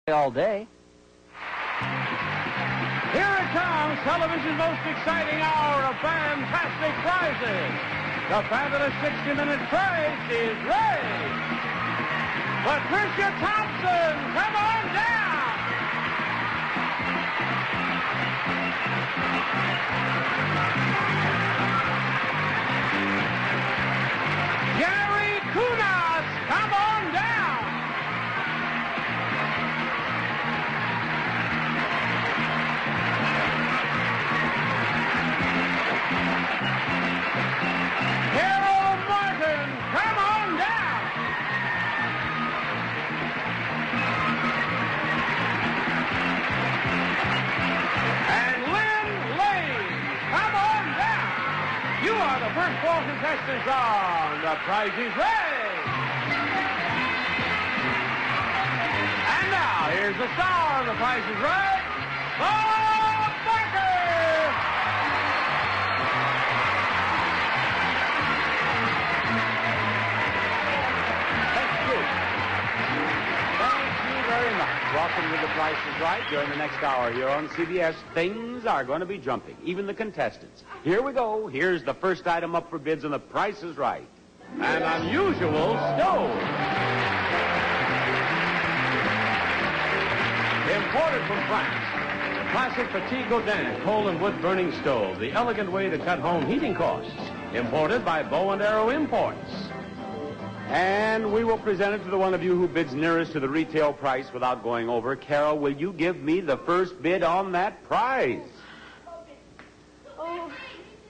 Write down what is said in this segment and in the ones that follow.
all day. Here it comes, television's most exciting hour of fantastic prizes. The fabulous 60-minute prize is raised. Patricia Thompson, come on down. Gary Kunas, come on down. Carol Martin, come on down. And Lynn Lane, come on down. You are the first four contestants on The Price is Right. And now, here's the star of The Price is Right, Bob Barker. Very much. Welcome to The Price is Right. During the next hour here on CBS, things are going to be jumping, even the contestants. Here we go. Here's the first item up for bids on The Price is Right. An unusual stove. Imported from France. The classic Petit Godin coal and wood burning stove. The elegant way to cut home heating costs. Imported by Bow and Arrow Imports. And we will present it to the one of you who bids nearest to the retail price without going over. Carol, will you give me the first bid on that prize? Oh.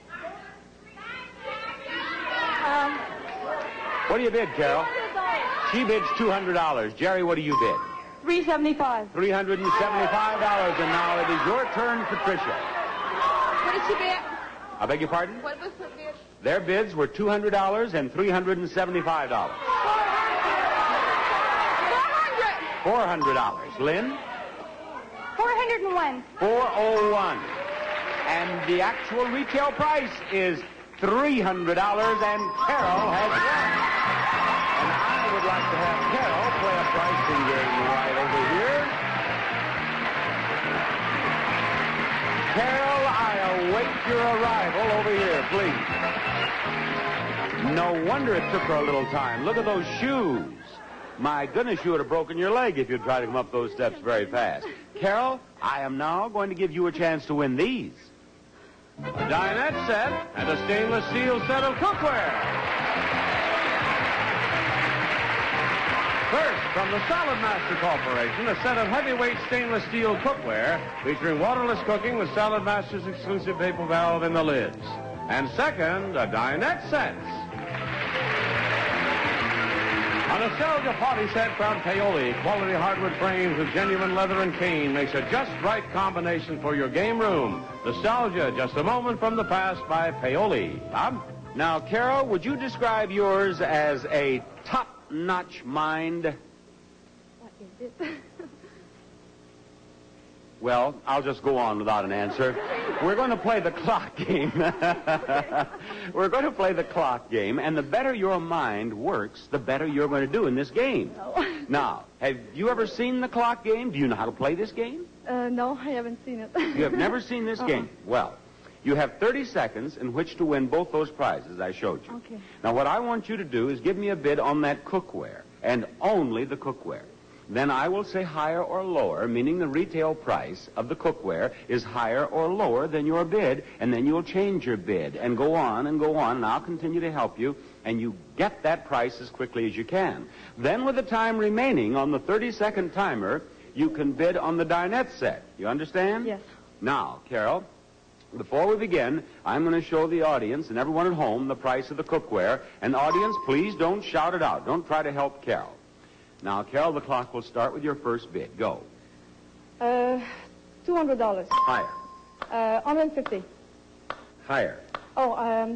What do you bid, Carol? She bids $200. Jerry, what do you bid? $375. $375. And now it is your turn, Patricia. What did she bid? I beg your pardon? What was her bid? Their bids were $200 and $375. $400. Lynn? 401. $401. And the actual retail price is $300, and Carol has won. And I would like to have Carol play a pricing game right over here. Carol, I await your arrival over here, please. No wonder it took her a little time. Look at those shoes. My goodness, you would have broken your leg if you tried to come up those steps very fast. Carol, I am now going to give you a chance to win these. A dinette set and a stainless steel set of cookware. First, from the Salad Master Corporation, a set of heavyweight stainless steel cookware featuring waterless cooking with Salad Master's exclusive vapor valve in the lids. And second, a dinette set. A nostalgia party set from Paoli. Quality hardwood frames with genuine leather and cane makes a just right combination for your game room. Nostalgia, just a moment from the past by Paoli. Bob? Now, Carol, would you describe yours as a top-notch mind? What is it? Well, I'll just go on without an answer. We're going to play the clock game. We're going to play the clock game, and the better your mind works, the better you're going to do in this game. No. Now, have you ever seen the clock game? Do you know how to play this game? No, I haven't seen it. You have never seen this game? Well, you have 30 seconds in which to win both those prizes I showed you. Okay. Now, what I want you to do is give me a bid on that cookware, and only the cookware. Then I will say higher or lower, meaning the retail price of the cookware is higher or lower than your bid, and then you'll change your bid and go on, and I'll continue to help you, and you get that price as quickly as you can. Then with the time remaining on the 30-second timer, you can bid on the dinette set. You understand? Yes. Now, Carol, before we begin, I'm going to show the audience and everyone at home the price of the cookware. And audience, please don't shout it out. Don't try to help Carol. Now, Carol, the clock will start with your first bid. Go. $200. Higher. 150. Higher. Oh,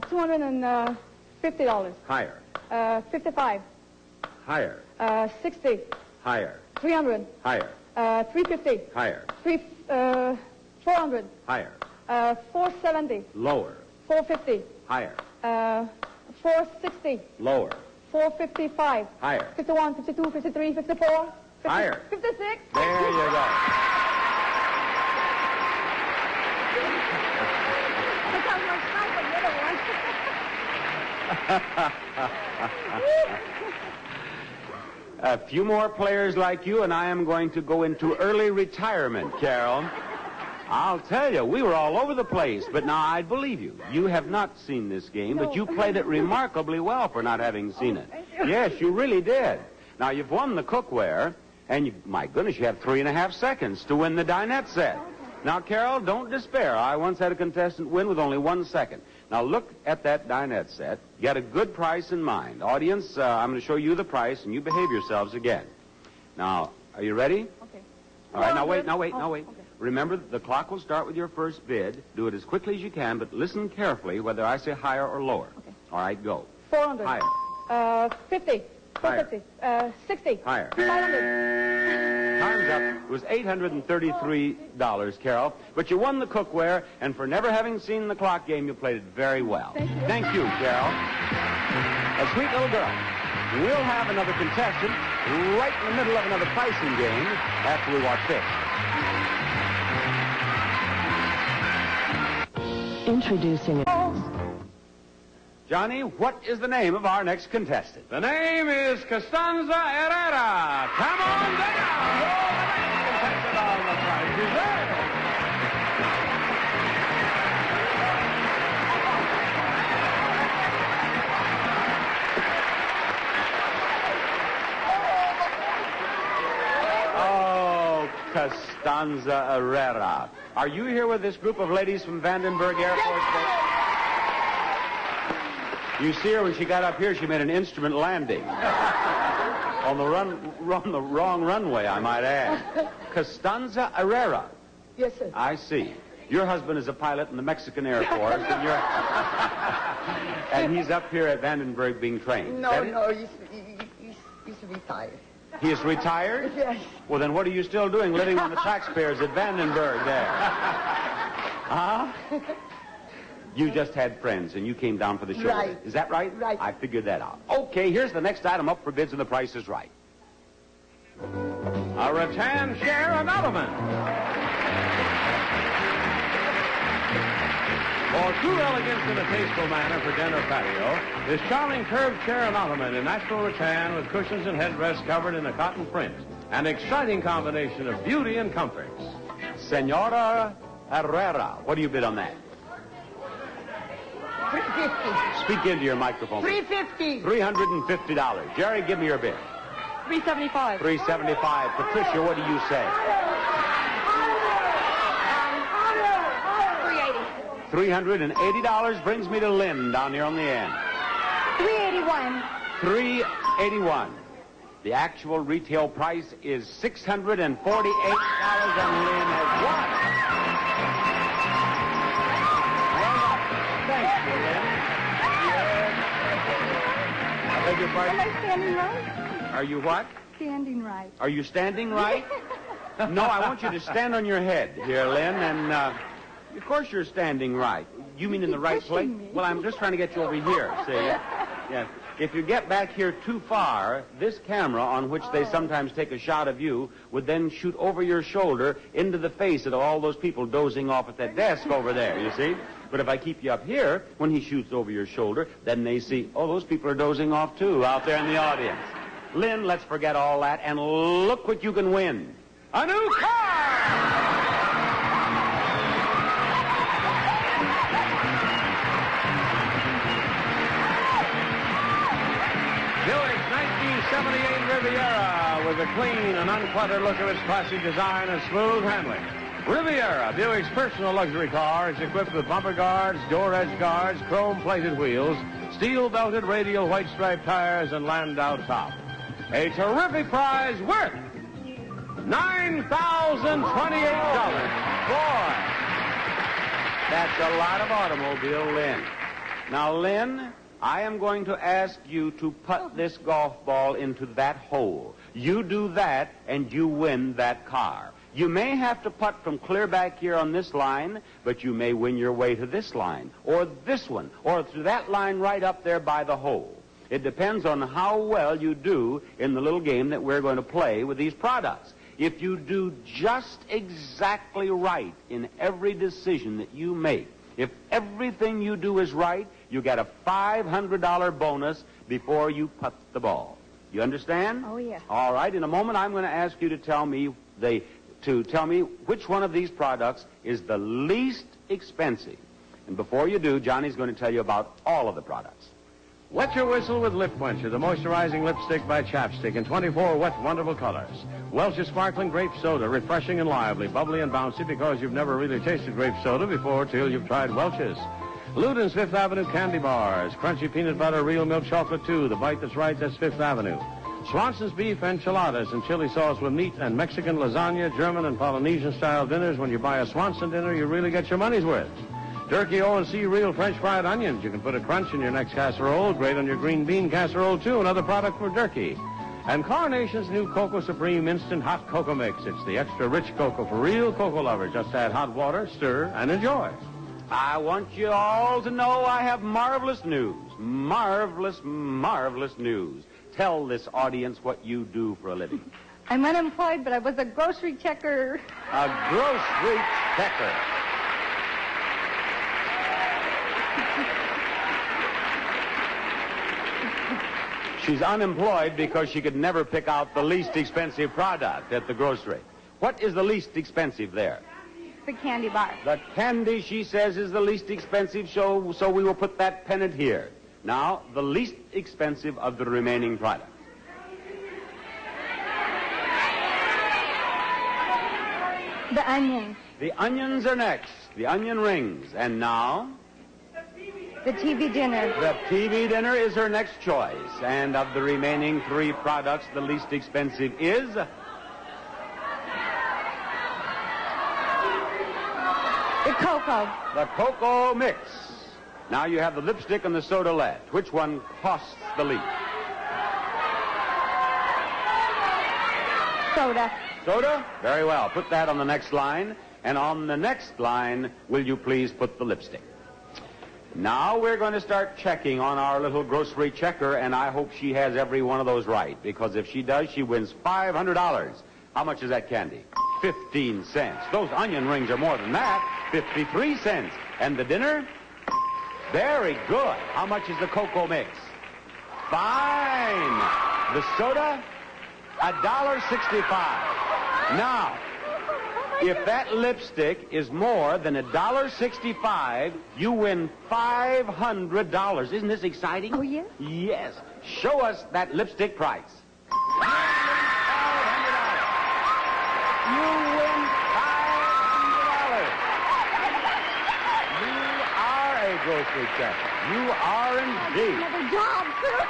$250. Higher. 55. Higher. 60. Higher. 300. Higher. 350. Higher. 400. Higher. 470. Lower. 450. Higher. 460. Lower. 455. Higher. 51, 52, 53, 54. 50, Higher. 56. There you A few more players like you, and I am going to go into early retirement, Carol. I'll tell you, we were all over the place, but now I believe you. You have not seen this game, but you played it remarkably well for not having seen it. Thank you. Yes, you really did. Now, you've won the cookware, and my goodness, you have 3.5 seconds to win the dinette set. Now, Carol, don't despair. I once had a contestant win with only 1 second. Now, look at that dinette set. Get a good price in mind. Audience, I'm going to show you the price, and you behave yourselves again. Now, are you ready? Okay. All right, now wait. Okay. Remember, the clock will start with your first bid. Do it as quickly as you can, but listen carefully whether I say higher or lower. Okay. All right, go. 400. Higher. 50. Higher. 450. 60. Higher. 500. Time's up. It was $833, Carol. But you won the cookware, and for never having seen the clock game, you played it very well. Thank you. Carol. A sweet little girl. We'll have another contestant right in the middle of another pricing game after we watch this. Introducing Johnny, what is the name of our next contestant? The name is Costanza Herrera. Come on down. Oh, the next contestant on The Price is Right. Oh, Costanza Herrera. Are you here with this group of ladies from Vandenberg Air Force Base? You see her when she got up here, she made an instrument landing. on the wrong runway, I might add. Costanza Herrera. Yes, sir. I see. Your husband is a pilot in the Mexican Air Force, and you're... and he's up here at Vandenberg being trained. No, Is that no, it? he's retired. He is retired? Yes. Well, then what are you still doing living on the taxpayers at Vandenberg there? Huh? You just had friends, and you came down for the show. Right. Is that right? Right. I figured that out. Okay, here's the next item up for bids, and the price is right. A rattan chair and ottoman. For true elegance in a tasteful manner for den or patio, this charming curved chair and ottoman in natural rattan with cushions and headrest covered in a cotton print. An exciting combination of beauty and comfort. Senora Herrera, what do you bid on that? $350. Speak into your microphone. $350. $350. Jerry, give me your bid. 375. $375. Patricia, what do you say? 380. $380 brings me to Lynn down here on the end. 381. $381. The actual retail price is $648, and Lynn has won. Well done. Thank you, Lynn. I beg your Am pardon? I standing right? Are you what? Standing right. Are you standing right? No, I want you to stand on your head here, Lynn, and of course you're standing right. You mean in the right place? pushing me. Well, I'm just trying to get you over here, see? Yes. If you get back here too far, this camera, on which they sometimes take a shot of you, would then shoot over your shoulder into the face of all those people dozing off at that desk over there, you see? But if I keep you up here, when he shoots over your shoulder, then they see, oh, those people are dozing off too out there in the audience. Lynn, let's forget all that, and look what you can win. A new car! Buick's 1978 Riviera with the clean and uncluttered look of its classy design and smooth handling. Riviera, Buick's personal luxury car, is equipped with bumper guards, door edge guards, chrome-plated wheels, steel-belted radial white striped tires, and Landau top. A terrific prize worth $9,028. Boy, that's a lot of automobile, Lynn. Now, Lynn, I am going to ask you to put this golf ball into that hole. You do that, and you win that car. You may have to putt from clear back here on this line, but you may win your way to this line, or this one, or to that line right up there by the hole. It depends on how well you do in the little game that we're going to play with these products. If you do just exactly right in every decision that you make, if everything you do is right, you get a $500 bonus before you putt the ball. You understand? Oh, yeah. All right. In a moment, I'm going to ask you to tell me which one of these products is the least expensive. And before you do, Johnny's going to tell you about all of the products. Wet your whistle with Lip Quencher, the moisturizing lipstick by Chapstick in 24 wet, wonderful colors. Welch's Sparkling Grape Soda, refreshing and lively, bubbly and bouncy because you've never really tasted grape soda before till you've tried Welch's. Luden's Fifth Avenue Candy Bars, crunchy peanut butter, real milk chocolate too, the bite that's right, that's Fifth Avenue. Swanson's Beef Enchiladas and chili sauce with meat and Mexican lasagna, German and Polynesian-style dinners. When you buy a Swanson dinner, you really get your money's worth. Durkee O&C Real French Fried Onions. You can put a crunch in your next casserole. Great on your green bean casserole, too. Another product for Durkee. And Carnation's new Cocoa Supreme Instant Hot Cocoa Mix. It's the extra rich cocoa for real cocoa lovers. Just add hot water, stir, and enjoy. I want you all to know I have marvelous news. Marvelous, marvelous news. Tell this audience what you do for a living. I'm unemployed, but I was a grocery checker. A grocery checker. She's unemployed because she could never pick out the least expensive product at the grocery. What is the least expensive there? The candy bar. The candy, she says, is the least expensive, so we will put that pennant here. Now, the least expensive of the remaining products. The onions. The onions are next. The onion rings. And now? The TV dinner. The TV dinner is her next choice. And of the remaining three products, the least expensive is? The cocoa. The cocoa mix. Now you have the lipstick and the soda left. Which one costs the least? Soda. Soda? Very well. Put that on the next line. And on the next line, will you please put the lipstick? Now we're going to start checking on our little grocery checker, and I hope she has every one of those right, because if she does, she wins $500. How much is that candy? 15 cents. Those onion rings are more than that. 53 cents. And the dinner? Very good. How much is the cocoa mix? Fine. The soda? $1.65. Now, if that lipstick is more than $1.65, you win $500. Isn't this exciting? Oh, yes? Yes. Show us that lipstick price. You win $500. You are a grocery checker. You are indeed. Another job,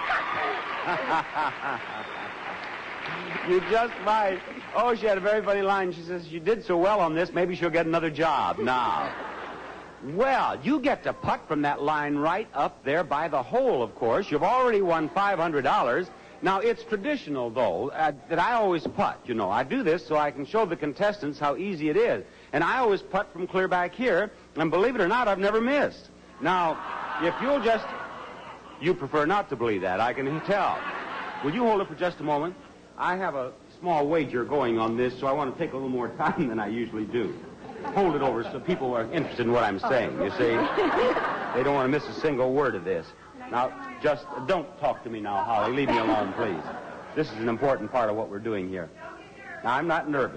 sir. You just might. Oh, she had a very funny line. She says, you did so well on this, maybe she'll get another job now. Well, you get to putt from that line right up there by the hole, of course. You've already won $500. Now, it's traditional, though, that I always putt. You know, I do this so I can show the contestants how easy it is. And I always putt from clear back here, and believe it or not, I've never missed. Now, if you'll just... You prefer not to believe that, I can tell. Will you hold it for just a moment? I have a small wager going on this, so I want to take a little more time than I usually do. Hold it over so people are interested in what I'm saying, you see. They don't want to miss a single word of this. Now, just don't talk to me now, Holly. Leave me alone, please. This is an important part of what we're doing here. Now, I'm not nervous.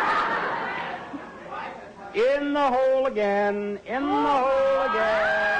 In the hole again. In the hole again.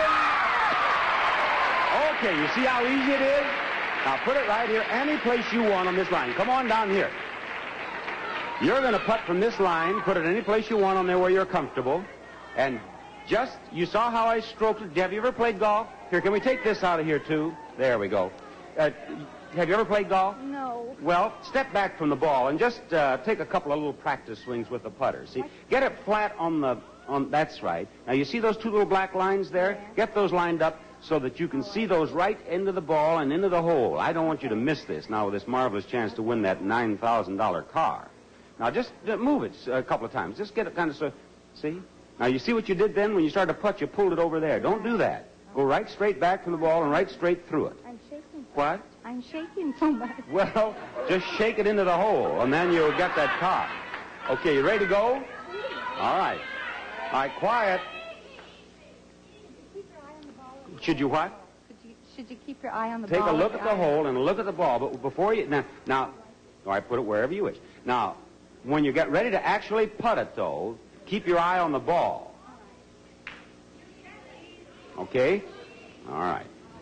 Okay, you see how easy it is? Now, put it right here, any place you want on this line. Come on down here. You're going to putt from this line, put it any place you want on there where you're comfortable, and just, you saw how I stroked it. Have you ever played golf? Here, can we take this out of here, too? There we go. Have you ever played golf? No. Well, step back from the ball and just take a couple of little practice swings with the putter. See, get it flat on that's right. Now, you see those two little black lines there? Yeah. Get those lined up so that you can see those right into the ball and into the hole. I don't want you to miss this now with this marvelous chance to win that $9,000 car. Now, just move it a couple of times. Just get it kind of so... See? Now, you see what you did then? When you started to putt, you pulled it over there. Don't do that. Go right straight back from the ball and right straight through it. I'm shaking. What? I'm shaking so much. Well, just shake it into the hole, and then you'll get that car. Okay, you ready to go? All right. All right, quiet. Should you what? Should you keep your eye on the ball? Take a look at the eye? hole and look at the ball, but before you... Now, or I put it wherever you wish. Now, when you get ready to actually putt it, though, keep your eye on the ball. Okay? All right.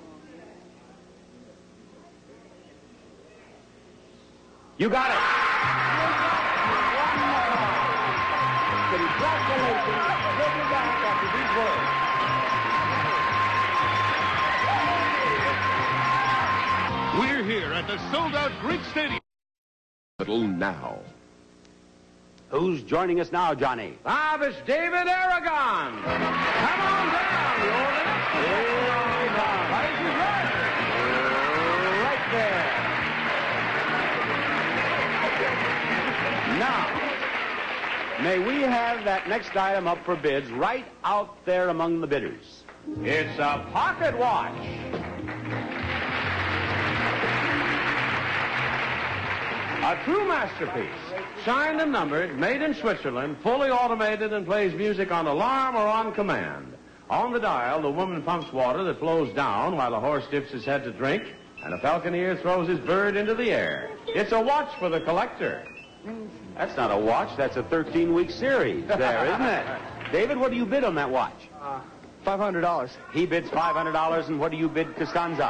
You got it! Congratulations. We'll be back after these words. We're here at the sold-out Greek Stadium. Now. Who's joining us now, Johnny? Bob, it's David Aragon. Come on down, the old Right there. Now, may we have that next item up for bids right out there among the bidders? It's a pocket watch. A true masterpiece. Signed and numbered, made in Switzerland, fully automated, and plays music on alarm or on command. On the dial, the woman pumps water that flows down while the horse dips his head to drink, and a falconer throws his bird into the air. It's a watch for the collector. That's not a watch. That's a 13-week series there, isn't it? David, what do you bid on that watch? $500. He bids $500, and what do you bid Costanza?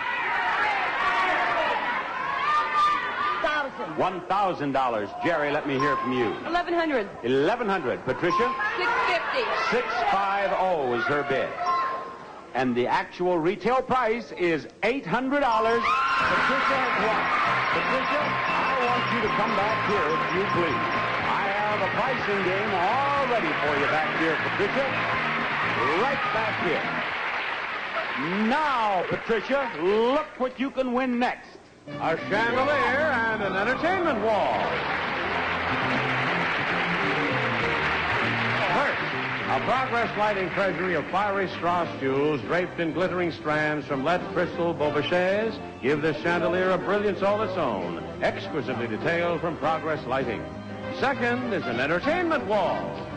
$1,000. Jerry, let me hear from you. $1,100. $1,100. Patricia? $650. $650 is her bid. And the actual retail price is $800. Patricia has won. Patricia, I want you to come back here, if you please. I have a pricing game all ready for you back here, Patricia. Right back here. Now, Patricia, look what you can win next. A chandelier and an entertainment wall. First, a Progress lighting treasury of fiery Strauss jewels draped in glittering strands from lead crystal Beaubouchers give this chandelier a brilliance all its own, exquisitely detailed from Progress lighting. Second is an entertainment wall.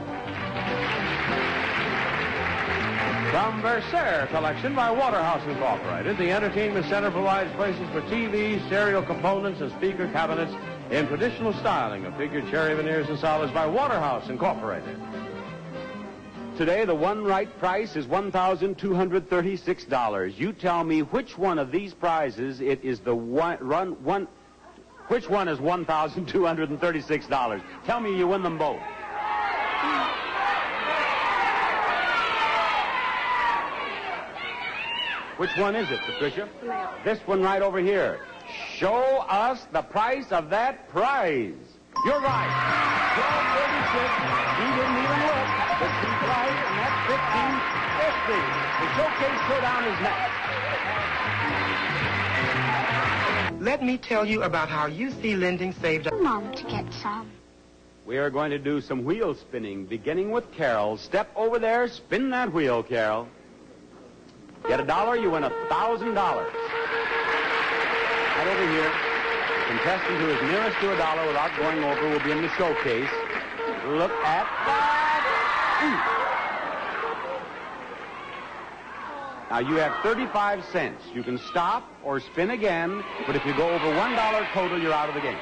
From Versailles Collection by Waterhouse Incorporated, the Entertainment Center provides places for TVs, stereo components, and speaker cabinets in traditional styling of figured cherry veneers and solids by Waterhouse Incorporated. Today, the one right price is $1,236. You tell me which one of these prizes it is the which one is $1,236? Tell me you win them both. Which one is it, Patricia? This one right over here. Show us the price of that prize. You're right. $12.36. You didn't even look. The cheap price, and that's $15.50. The showcase showdown is next. Let me tell you about how UC Lending saved... Mom to get some. We are going to do some wheel spinning, beginning with Carol. Step over there, spin that wheel, Carol. Get $1, you win $1,000. Right over here. Contestant who is nearest to $1 without going over will be in the showcase. Look at that. Now, you have 35 cents. You can stop or spin again, but if you go over $1 total, you're out of the game.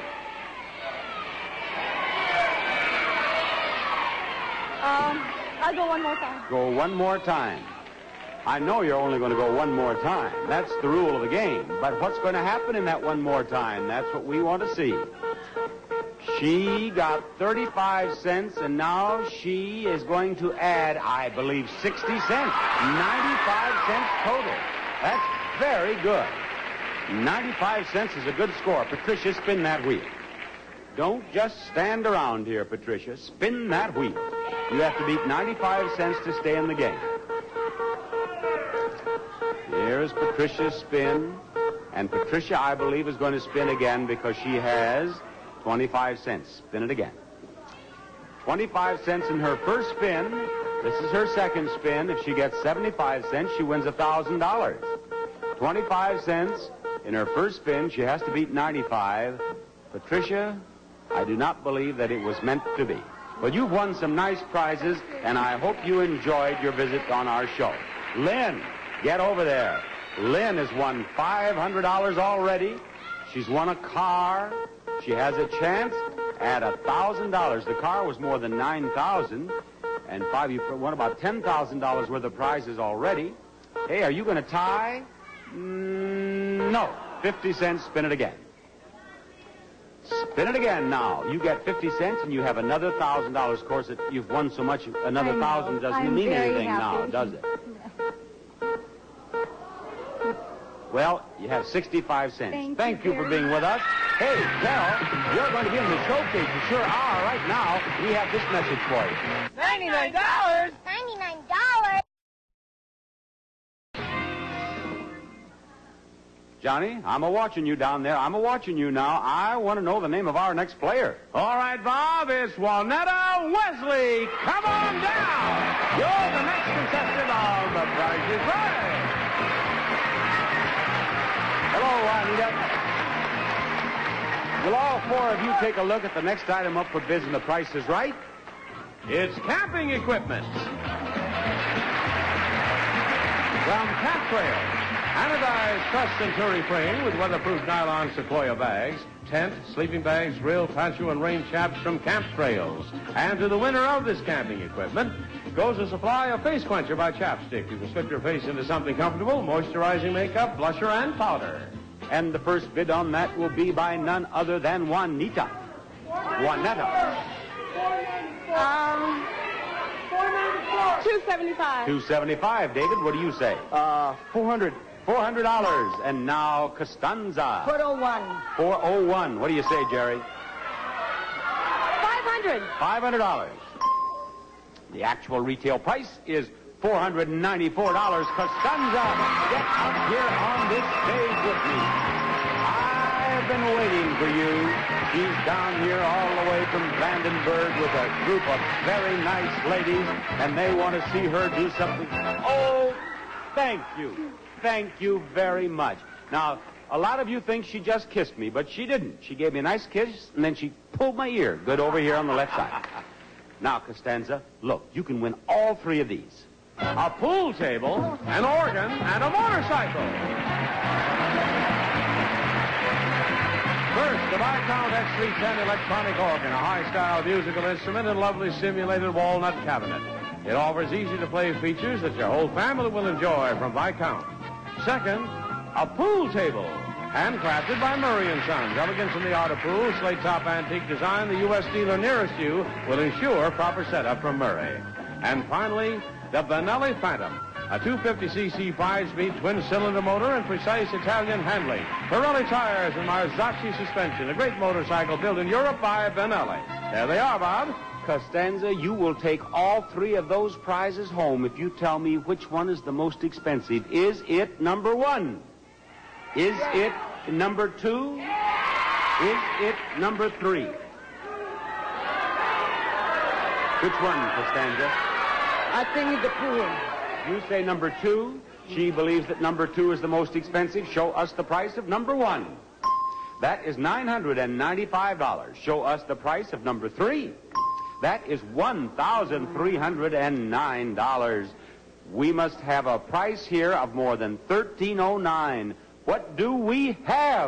I'll go one more time. Go one more time. I know you're only going to go one more time. That's the rule of the game. But what's going to happen in that one more time? That's what we want to see. She got 35 cents, and now she is going to add, I believe, 60 cents. 95 cents total. That's very good. 95 cents is a good score. Patricia, spin that wheel. Don't just stand around here, Patricia. Spin that wheel. You have to beat 95 cents to stay in the game. Here's Patricia's spin. And Patricia, I believe, is going to spin again because she has 25 cents. Spin it again. 25 cents in her first spin. This is her second spin. If she gets 75 cents, she wins $1,000. 25 cents in her first spin. She has to beat 95. Patricia, I do not believe that it was meant to be. Well, you've won some nice prizes, and I hope you enjoyed your visit on our show. Lynn. Get over there. Lynn has won $500 already. She's won a car. She has a chance at $1,000. The car was more than $9,000. And you've won about $10,000 worth of prizes already. Hey, are you going to tie? No. 50 cents, spin it again. Spin it again now. You get 50 cents and you have another $1,000. Of course, you've won so much, another $1,000 doesn't mean anything now, does it? Well, you have 65 cents. Thank you for being with us. Hey, Carol, you're going to be in the showcase. You sure are. Right now, we have this message for you. $99? $99? Johnny, I'm a-watching you down there. I'm a-watching you now. I want to know the name of our next player. All right, Bob, it's Juanetta Wesley. Come on down. You're the next contestant on The Price is Right. Hello, Juanita. Will all four of you take a look at the next item up for bids and The Price is Right? It's camping equipment. From Camp Trail, anodized truss Centuri frame with weatherproof nylon Sequoia bags, tent, sleeping bags, grill, patio, and rain chaps from Camp Trails. And to the winner of this camping equipment goes a supply of Face Quencher by Chapstick. You can slip your face into something comfortable, moisturizing makeup, blusher, and powder. And the first bid on that will be by none other than Juanita. Juanetta. $275. $275. David, what do you say? $400. $400. And now Costanza. $401. $401. What do you say, Jerry? $500. $500. The actual retail price is $494. Costanza, get up here on this stage with me. I've been waiting for you. She's down here all the way from Vandenberg with a group of very nice ladies, and they want to see her do something. Oh, thank you. Thank you very much. Now, a lot of you think she just kissed me, but she didn't. She gave me a nice kiss, and then she pulled my ear good over here on the left side. Now, Costanza, look, you can win all three of these. A pool table, an organ, and a motorcycle. First, the Viscount X310 electronic organ, a high-style musical instrument and lovely simulated walnut cabinet. It offers easy-to-play features that your whole family will enjoy from Viscount. Second, a pool table, handcrafted by Murray & Sons. Elegance in the art of pool, slate-top antique design. The U.S. dealer nearest you will ensure proper setup from Murray. And finally, the Benelli Phantom, a 250cc 5-speed twin-cylinder motor and precise Italian handling. Pirelli tires and Marzocchi suspension. A great motorcycle built in Europe by Benelli. There they are, Bob. Costanza, you will take all three of those prizes home if you tell me which one is the most expensive. Is it number one? Is it number two? Is it number three? Which one, Costanza? I think the pool. You say number two. She believes that number two is the most expensive. Show us the price of number one. That is $995. Show us the price of number three. That is $1,309. We must have a price here of more than $1,309. What do we have?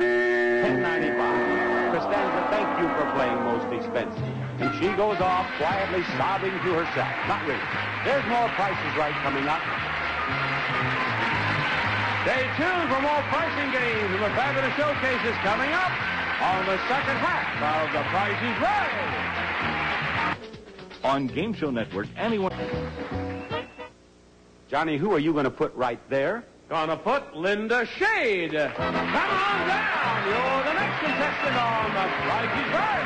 $10.95. Costanza, thank you for playing most expensive. And she goes off quietly sobbing to herself. Not really. There's more Prices Right coming up. Stay tuned for more pricing games and the fabulous showcases coming up on the second half of The Price is Right. On Game Show Network, anyone... Johnny, who are you going to put right there? Gonna put Linda Shade. Come on down. You're the next contestant on The Price is Right.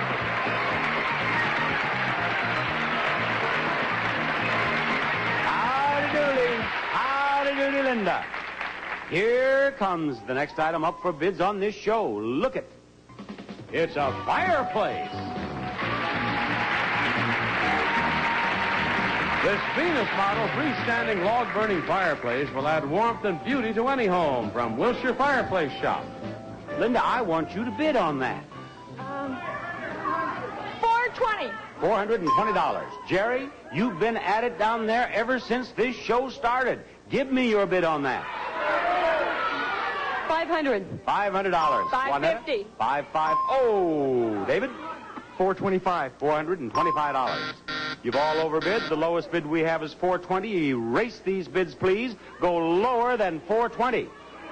Howdy doody, Linda. Here comes the next item up for bids on this show. Look it. It's a fireplace. This Venus model freestanding log-burning fireplace will add warmth and beauty to any home from Wilshire Fireplace Shop. Linda, I want you to bid on that. $420. $420. Jerry, you've been at it down there ever since this show started. Give me your bid on that. 500. $500. $550. 550. Oh, David? $425. $425. You've all overbid. The lowest bid we have is $420. Erase these bids, please. Go lower than $420.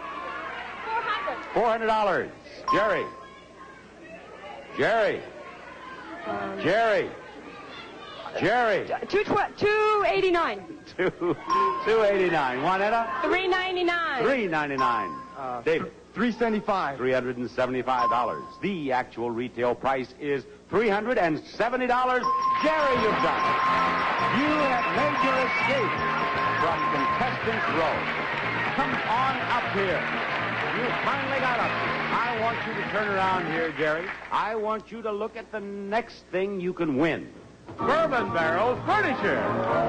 $400. Jerry. Jerry. Jerry. Jerry. 289. $289. Juanetta? $399. $399. David? $375. $375. The actual retail price is $370. Jerry, you've done it. You have made your escape from Contestants Row. Come on up here. You finally got up here. I want you to turn around here, Jerry. I want you to look at the next thing you can win. Bourbon Barrel Furniture.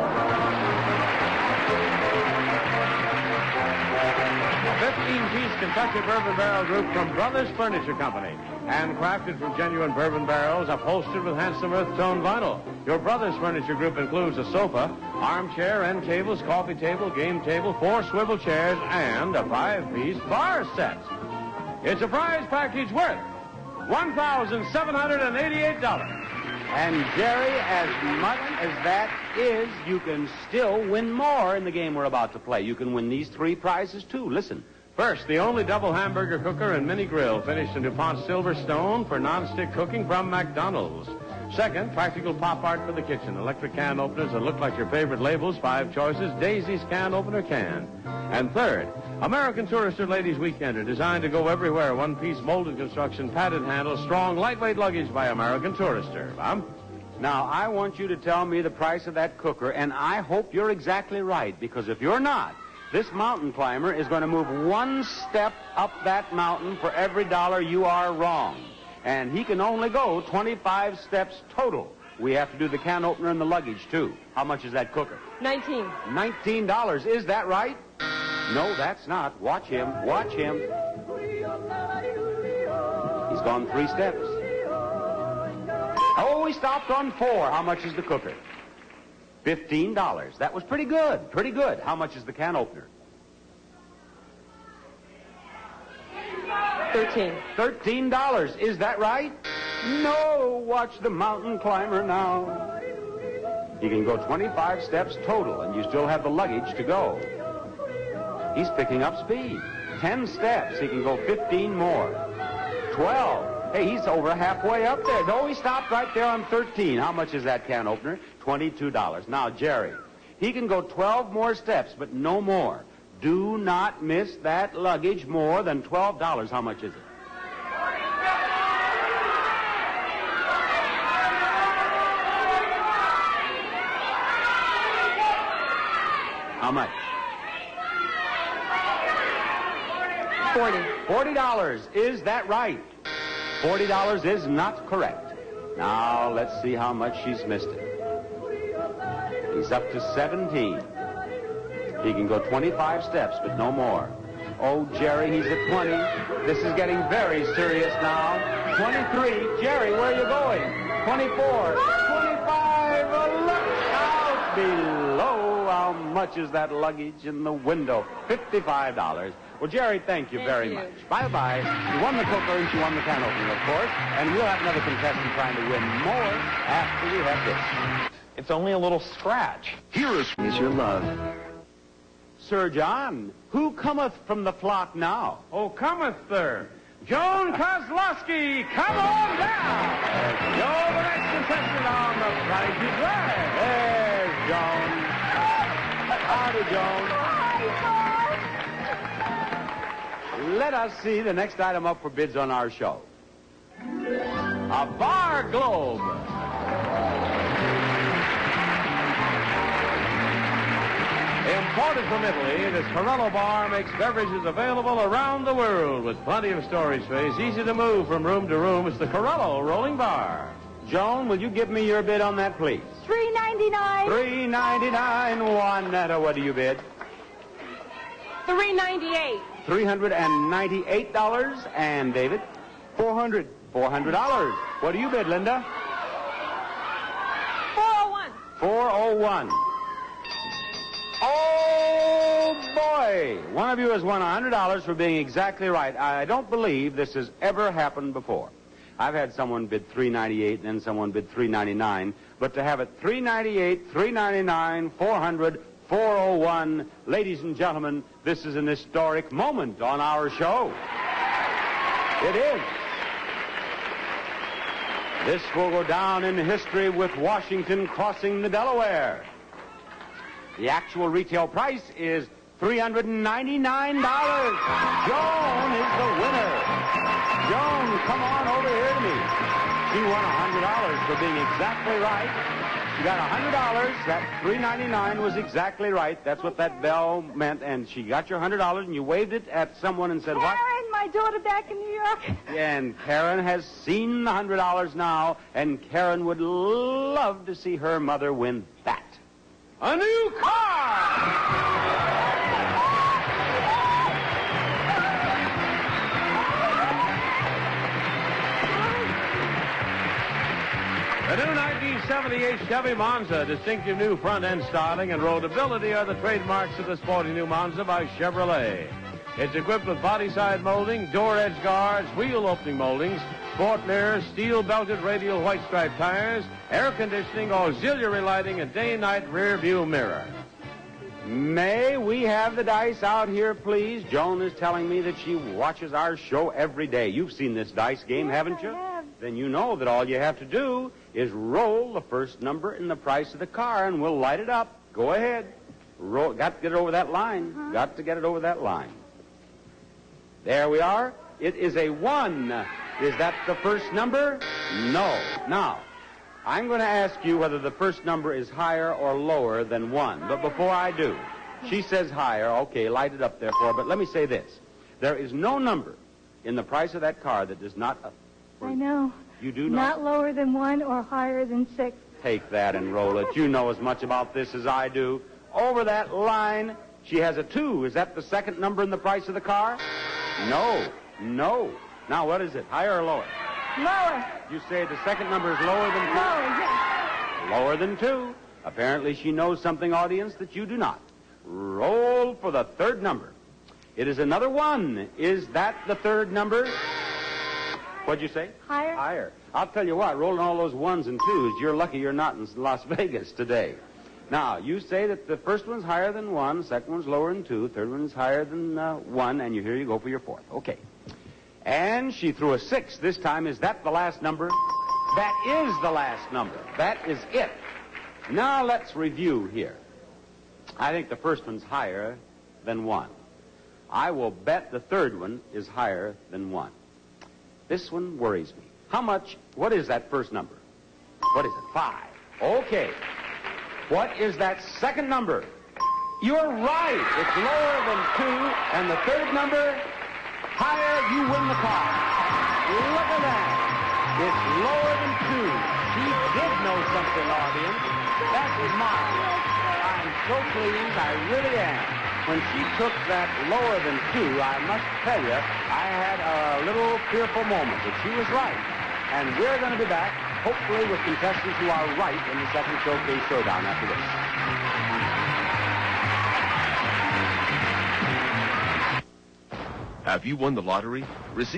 A 15-piece Kentucky Bourbon Barrel group from Brothers Furniture Company. Handcrafted from genuine bourbon barrels, upholstered with handsome earth tone vinyl. Your Brothers Furniture group includes a sofa, armchair, end tables, coffee table, game table, 4 swivel chairs, and a 5-piece bar set. It's a prize package worth $1,788. And, Jerry, as much as that is, you can still win more in the game we're about to play. You can win these 3 prizes, too. Listen. First, the only double hamburger cooker and mini grill finished in DuPont Silverstone for non-stick cooking from McDonald's. Second, practical pop art for the kitchen. Electric can openers that look like your favorite labels, 5 choices. Daisy's can opener can. And third, American Tourister Ladies Weekender, designed to go everywhere. 1-piece molded construction, padded handle, strong, lightweight luggage by American Tourister. Bob? Now, I want you to tell me the price of that cooker, and I hope you're exactly right, because if you're not, this mountain climber is going to move 1 step up that mountain for every dollar you are wrong. And he can only go 25 steps total. We have to do the can opener and the luggage, too. How much is that cooker? 19. $19. Is that right? No, that's not. Watch him. Watch him. He's gone 3 steps. Oh, he stopped on 4. How much is the cooker? $15. That was pretty good. Pretty good. How much is the can opener? 13. $13. Is that right? No. Watch the mountain climber now. He can go 25 steps total, and you still have the luggage to go. He's picking up speed. 10 steps. He can go 15 more. 12. Hey, he's over halfway up there. No, he stopped right there on 13. How much is that can opener? $22. Now, Jerry, he can go 12 more steps, but no more. Do not miss that luggage more than $12. How much is it? How much? 40. $40. Is that right? $40 is not correct. Now, let's see how much she's missed it. He's up to 17. He can go 25 steps, but no more. Oh, Jerry, he's at 20. This is getting very serious now. 23. Jerry, where are you going? 24. 25. Look out below. How much is that luggage in the window? $55. Well, Jerry, thank you very much. Bye-bye. You won the cooker and you won the can opener, of course. And we'll have another contestant trying to win more after we have this. It's only a little scratch. Here is your love. Sir John, who cometh from the flock now? Oh, cometh there. Joan Kozlowski, come on down. You're the next contestant on The Price is Right. There's Joan. Howdy, Joan. Let us see the next item up for bids on our show. A bar globe. Imported from Italy, this Corello bar makes beverages available around the world with plenty of storage space, easy to move from room to room. It's the Corello Rolling Bar. Joan, will you give me your bid on that, please? $3.99. $3.99. Juanetta, what do you bid? $3.98. $398. And David? $400. $400. What do you bid, Linda? $401. $401. Oh, Okay, one of you has won $100 for being exactly right. I don't believe this has ever happened before. I've had someone bid $398 and then someone bid $399, but to have it $398, $399, $400, $401, ladies and gentlemen, this is an historic moment on our show. It is. This will go down in history with Washington crossing the Delaware. The actual retail price is $399. Joan is the winner. Joan, come on over here to me. She won $100 for being exactly right. She got $100. That $399 was exactly right. That's what that bell meant. And she got your $100, and you waved it at someone and said, what? Karen, my daughter back in New York. And Karen has seen the $100 now, and Karen would love to see her mother win that. A new car! The new 1978 Chevy Monza, distinctive new front-end styling and roadability are the trademarks of the sporty new Monza by Chevrolet. It's equipped with body-side molding, door edge guards, wheel opening moldings, sport mirrors, steel-belted radial white stripe tires, air conditioning, auxiliary lighting, and day-night rear-view mirror. May we have the dice out here, please? Joan is telling me that she watches our show every day. You've seen this dice game, haven't you? I have. Then you know that all you have to do is roll the first number in the price of the car, and we'll light it up. Go ahead. Roll. Got to get it over that line. Got to get it over that line. There we are. It is a 1. Is that the first number? No. Now, I'm going to ask you whether the first number is higher or lower than 1. But before I do, she says higher. Okay, light it up there for her. But let me say this. There is no number in the price of that car that does not... I know. You do know? Not lower than 1 or higher than 6. Take that and roll it. You know as much about this as I do. Over that line, she has a 2. Is that the second number in the price of the car? No. No. Now, what is it? Higher or lower? Lower. You say the second number is lower than 2? Lower, yes. Lower than 2. Apparently she knows something, audience, that you do not. Roll for the third number. It is another 1. Is that the third number? What'd you say? Higher. Higher. I'll tell you what, rolling all those 1s and 2s, you're lucky you're not in Las Vegas today. Now, you say that the first one's higher than 1, second one's lower than 2, third one's higher than 1, and here you go for your fourth. Okay. And she threw a 6 this time. Is that the last number? That is the last number. That is it. Now let's review here. I think the first one's higher than 1. I will bet the third one is higher than 1. This one worries me. How much? What is that first number? What is it? 5. Okay. What is that second number? You're right. It's lower than 2. And the third number, higher, you win the car. Look at that. It's lower than 2. She did know something, audience. That's marvelous. I'm so pleased. I really am. When she took that lower than 2, I must tell you, I had a little fearful moment, but she was right. And we're going to be back, hopefully with contestants who are right in the second Showcase Showdown after this. Have you won the lottery? Receive...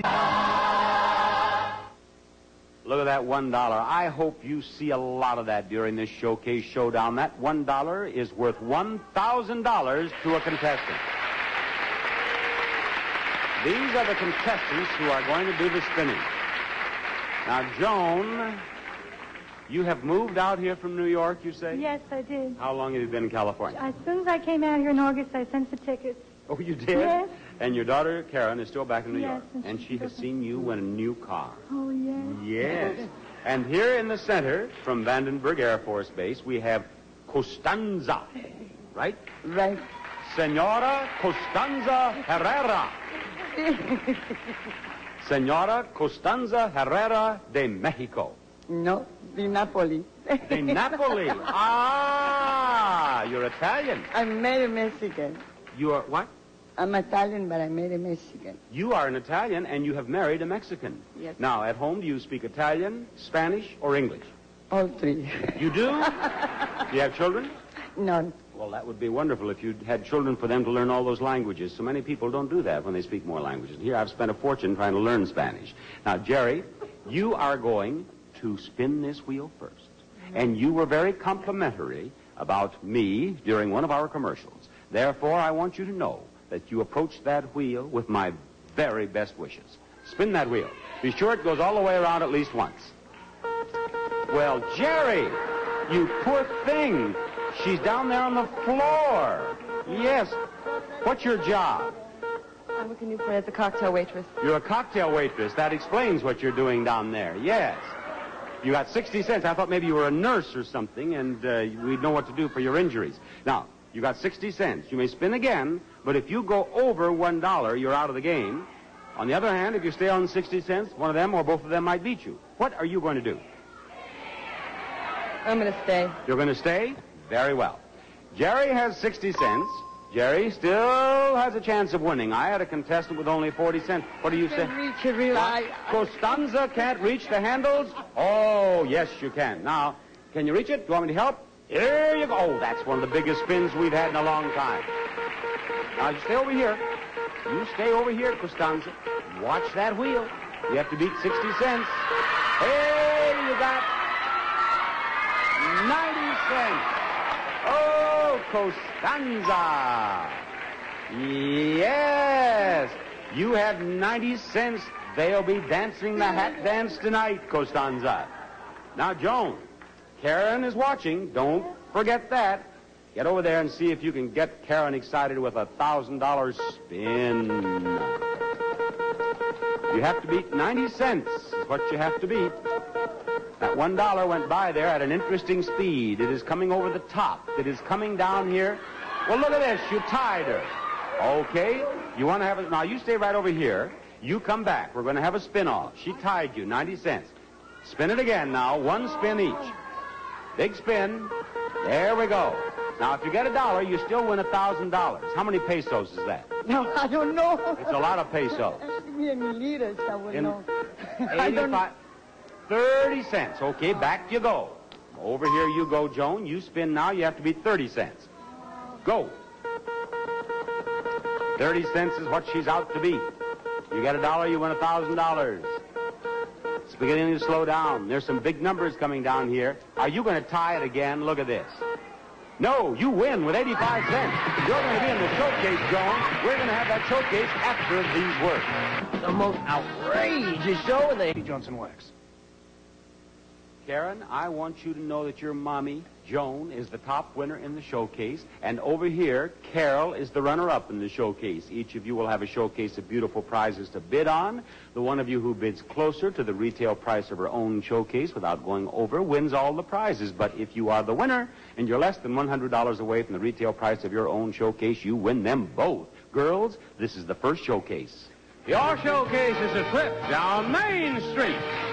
Look at that $1. I hope you see a lot of that during this Showcase Showdown. That $1 is worth $1,000 to a contestant. These are the contestants who are going to do the spinning. Now, Joan, you have moved out here from New York, you say? Yes, I did. How long have you been in California? As soon as I came out here in August, I sent the tickets. Oh, you did? Yes. And your daughter, Karen, is still back in New Yes, York. and And she's she has still- seen you win a new car. Oh, yes. Yes. And here in the center, from Vandenberg Air Force Base, we have Costanza. Right? Right. Senora Costanza Herrera. Senora Costanza Herrera de Mexico. No, the Napoli. De Napoli. Ah, you're Italian. I'm married Mexican. You are what? I'm Italian, but I married Mexican. You are an Italian, and you have married a Mexican. Yes. Now, at home, do you speak Italian, Spanish, or English? All three. You do? Do you have children? None. Well, that would be wonderful if you had children for them to learn all those languages. So many people don't do that when they speak more languages. Here I've spent a fortune trying to learn Spanish. Now, Jerry, you are going to spin this wheel first. And you were very complimentary about me during one of our commercials. Therefore, I want you to know that you approach that wheel with my very best wishes. Spin that wheel. Be sure it goes all the way around at least once. Well, Jerry, you poor thing. She's down there on the floor. Yes. What's your job? I'm working you for as a cocktail waitress. You're a cocktail waitress. That explains what you're doing down there. Yes. You got 60 cents. I thought maybe you were a nurse or something, and we'd know what to do for your injuries. Now, you got 60 cents. You may spin again, but if you go over $1, you're out of the game. On the other hand, if you stay on 60 cents, one of them or both of them might beat you. What are you going to do? I'm going to stay. You're going to stay? Very well. Jerry has 60 cents. Jerry still has a chance of winning. I had a contestant with only 40 cents. What do you say? Reach it real high. Costanza can't reach the handles? Oh, yes, you can. Now, can you reach it? Do you want me to help? Here you go. Oh, that's one of the biggest spins we've had in a long time. Now, you stay over here. You stay over here, Costanza. Watch that wheel. You have to beat 60 cents. Hey, you got 90 cents. Oh, Costanza. Yes. You have 90 cents. They'll be dancing the hat dance tonight, Costanza. Now, Joan, Karen is watching. Don't forget that. Get over there and see if you can get Karen excited with a $1,000 spin. You have to beat 90 cents is what you have to beat. That $1 went by there at an interesting speed. It is coming over the top. It is coming down here. Well, look at this. You tied her. Okay. You want to have it. Now, you stay right over here. You come back. We're going to have a spin-off. She tied you, 90 cents. Spin it again now. One spin each. Big spin. There we go. Now, if you get $1, you still win $1,000. How many pesos is that? No, I don't know. It's a lot of pesos. Give me a liters, I would know. 85, 30 cents. Okay, back you go. Over here you go, Joan. You spin now. You have to beat 30 cents. Go. 30 cents is what she's out to beat. You get $1, you win $1,000. It's beginning to slow down. There's some big numbers coming down here. Are you going to tie it again? Look at this. No, you win with 85 cents. You're going to be in the showcase, Joan. We're going to have that showcase after these words. The most outrageous show in the Johnson Wax. Karen, I want you to know that your mommy, Joan, is the top winner in the showcase. And over here, Carol is the runner-up in the showcase. Each of you will have a showcase of beautiful prizes to bid on. The one of you who bids closer to the retail price of her own showcase without going over wins all the prizes. But if you are the winner and you're less than $100 away from the retail price of your own showcase, you win them both. Girls, this is the first showcase. Your showcase is a trip down Main Street.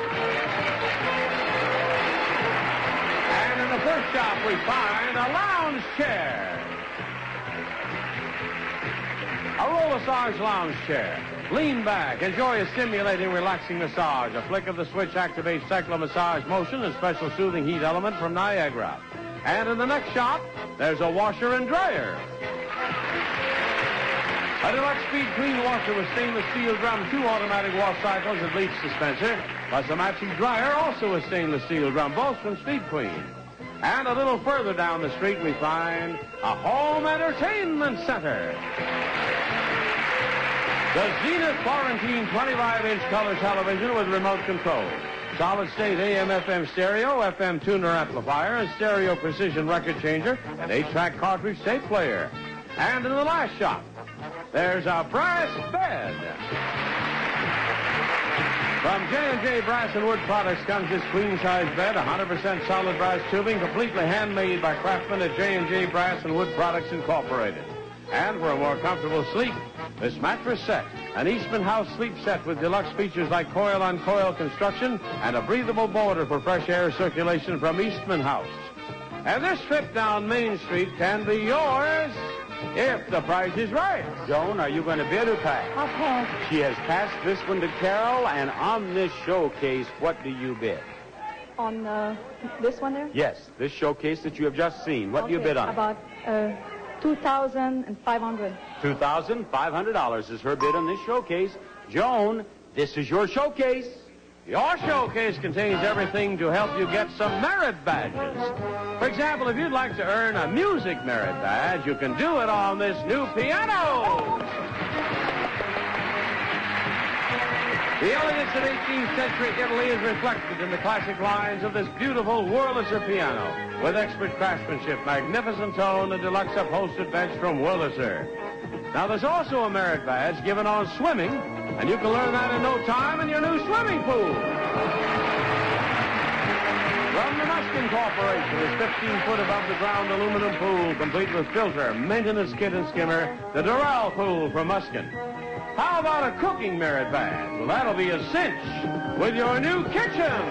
And in the first shop, we find a lounge chair. A roll massage lounge chair. Lean back. Enjoy a stimulating, relaxing massage. A flick of the switch activates cyclo-massage motion and special soothing heat element from Niagara. And in the next shop, there's a washer and dryer. A deluxe speed clean washer with stainless steel drum, 2 automatic wash cycles and bleach dispenser, plus a matching dryer, also a stainless steel drum, both from Speed Queen. And a little further down the street, we find a home entertainment center. The Zenith Florentine 25-inch color television with remote control. Solid-state AM/FM stereo, FM tuner amplifier, a stereo precision record changer, an 8-track cartridge tape player. And in the last shop, there's a brass bed. From J&J Brass and Wood Products comes this queen-size bed, 100% solid brass tubing, completely handmade by craftsmen at J&J Brass and Wood Products Incorporated. And for a more comfortable sleep, this mattress set, an Eastman House sleep set with deluxe features like coil-on-coil construction and a breathable border for fresh air circulation from Eastman House. And this trip down Main Street can be yours if the price is right. Joan, are you going to bid or pass? I'll pass. She has passed this one to Carol, and on this showcase, what do you bid? On this one there? Yes, this showcase that you have just seen. What do you bid on? About $2,500. $2,500 is her bid on this showcase. Joan, this is your showcase. Your showcase contains everything to help you get some merit badges. For example, if you'd like to earn a music merit badge, you can do it on this new piano. The elegance of 18th century Italy is reflected in the classic lines of this beautiful Wurlitzer piano. With expert craftsmanship, magnificent tone, a deluxe upholstered bench from Wurlitzer. Now, there's also a merit badge given on swimming, and you can learn that in no time in your new swimming pool. From the Muskin Corporation, this 15-foot above-the-ground aluminum pool, complete with filter, maintenance kit, and skimmer, the Doral Pool from Muskin. How about a cooking merit badge? Well, that'll be a cinch with your new kitchen.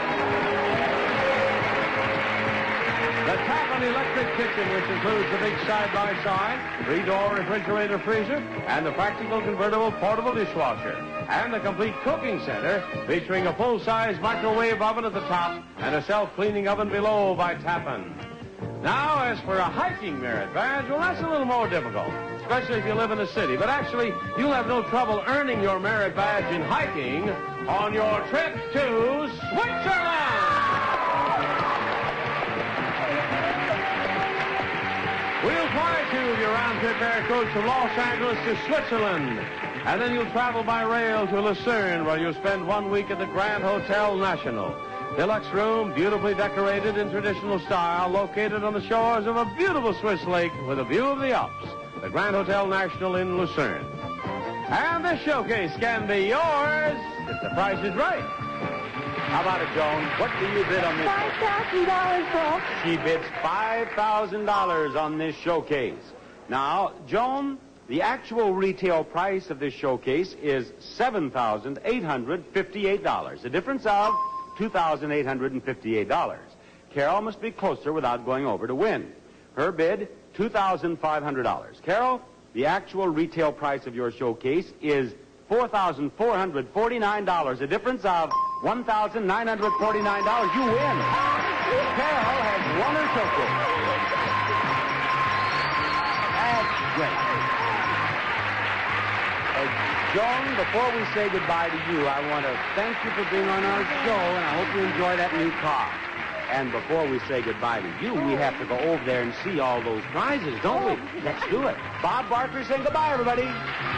The Tappan electric kitchen, which includes the big side-by-side, 3-door refrigerator freezer, and the practical convertible portable dishwasher. And the complete cooking center, featuring a full-size microwave oven at the top and a self-cleaning oven below by Tappan. Now, as for a hiking merit badge, well, that's a little more difficult, especially if you live in the city. But actually, you'll have no trouble earning your merit badge in hiking on your trip to Switzerland. We'll fly to your round-trip air coach from Los Angeles to Switzerland. And then you'll travel by rail to Lucerne, where you'll spend 1 week at the Grand Hotel National. Deluxe room, beautifully decorated in traditional style, located on the shores of a beautiful Swiss lake with a view of the Alps. The Grand Hotel National in Lucerne. And this showcase can be yours if the price is right. How about it, Joan? What do you bid on this? $5,000, Paul. She bids $5,000 on this showcase. Now, Joan, the actual retail price of this showcase is $7,858. A difference of $2,858. Carol must be closer without going over to win. Her bid, $2,500. Carol, the actual retail price of your showcase is $4,449. A difference of $1,949. You win. Carol has won her showcase. That's great. Joan, before we say goodbye to you, I want to thank you for being on our show, and I hope you enjoy that new car. And before we say goodbye to you, we have to go over there and see all those prizes, don't we? Let's do it. Bob Barker saying goodbye, everybody.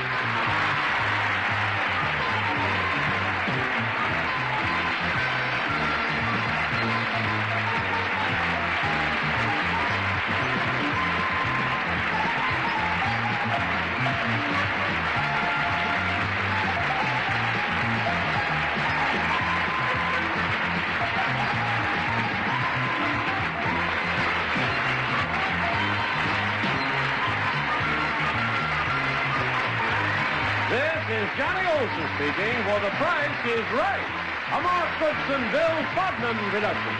Johnny Olson speaking for The Price is Right, a Mark Goodson, Bill Bodman production.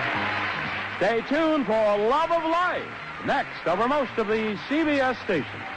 Stay tuned for Love of Life, next over most of the CBS stations.